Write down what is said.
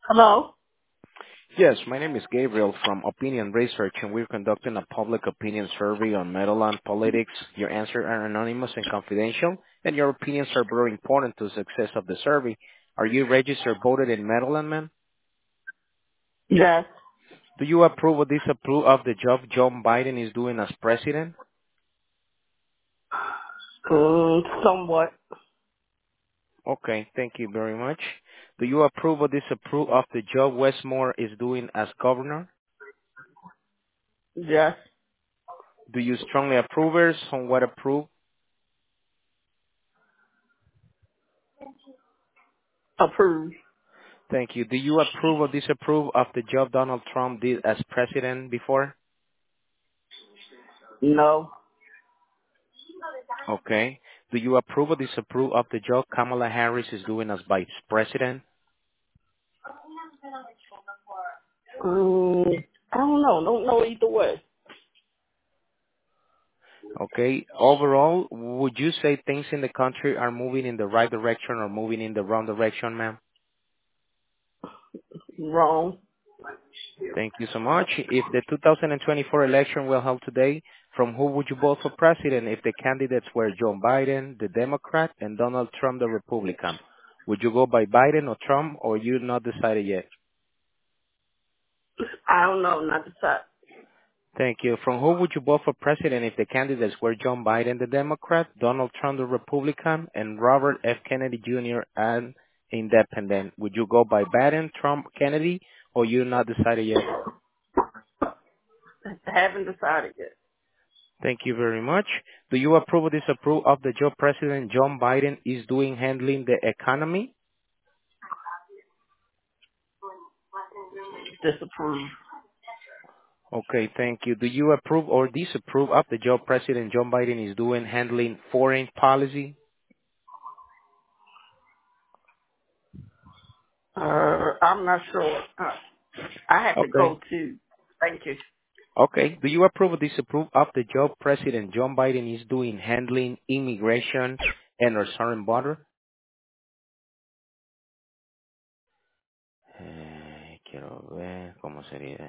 Hello? Yes, my name is Gabriel from Opinion Research, and we're conducting a public opinion survey on Meadowland politics. Your answers are anonymous and confidential, and your opinions are very important to the success of the survey. Are you registered voted in Meadowland, man? Yes. Do you approve or disapprove of the job Joe Biden is doing as president? Somewhat. Okay, thank you very much. Do you approve or disapprove of the job Westmore is doing as governor? Yes. Do you strongly approve or somewhat approve? Approved. Thank you. Do you approve or disapprove of the job Donald Trump did as president before? No. Okay. Do you approve or disapprove of the job Kamala Harris is doing as vice president? I don't know. Don't know either way. Okay. Overall, would you say things in the country are moving in the right direction or moving in the wrong direction, ma'am? Wrong. Thank you so much. If the 2024 election were held today, from who would you vote for president if the candidates were Joe Biden, the Democrat, and Donald Trump, the Republican? Would you go by Biden or Trump, or you not decided yet? I don't know. Not the top. Thank you. From who would you vote for president if the candidates were John Biden, the Democrat, Donald Trump, the Republican, and Robert F. Kennedy Jr., an independent? Would you go by Biden, Trump, Kennedy, or you not decided yet? I haven't decided yet. Thank you very much. Do you approve or disapprove of the job President John Biden is doing handling the economy? Disapprove. Okay, thank you. Do you approve or disapprove of the job President John Biden is doing handling foreign policy? I'm not sure. I had to Okay. go to. Thank you. Okay. Do you approve or disapprove of the job President John Biden is doing handling immigration and our southern border? Quiero ver cómo sería.